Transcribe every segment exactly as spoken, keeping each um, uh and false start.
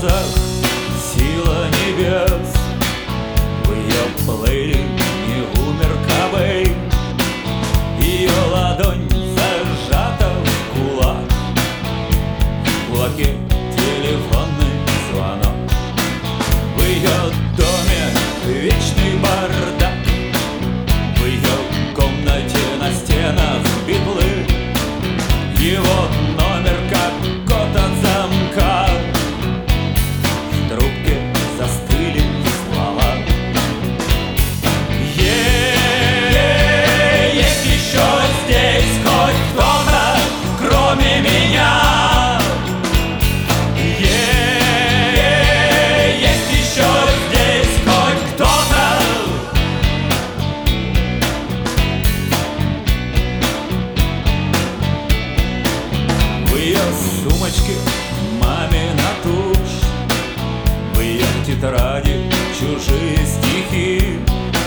глазах сила небес, в ее плеере не умер Кобейн. Ее ладонь зажата в кулак, в кулаке телефонный звонок. В ее доме вечный бардак, в ее комнате на стенах битлы. Его номер как код от замка, в трубке застыли слова. Е-е-е, есть еще здесь хоть кто-то, кроме меня. Е-е-е, есть еще здесь хоть кто-то. В ее сумочке мамина тушь, в ее тетради чужие стихи.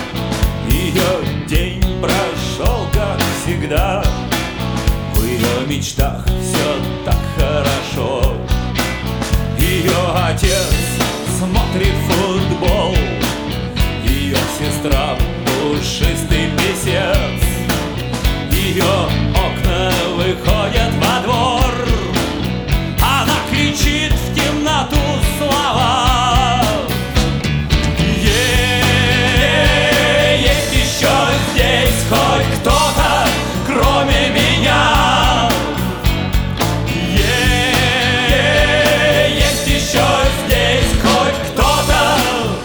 Ее день прошел, как всегда, в ее мечтах все так хорошо. Ее отец смотрит футбол, ее сестра пушистый писец. Ее окна выходят во двор, она кричит в темноту слова. Е-е-е, есть еще здесь хоть кто-то, кроме меня. Е-е-е, есть еще здесь хоть кто-то.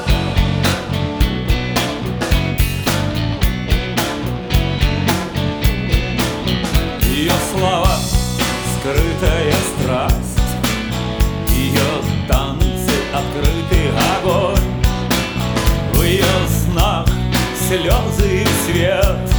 Ее слова — скрытая страсть, ее танцы — открытый огонь. В ее снах слезы и свет,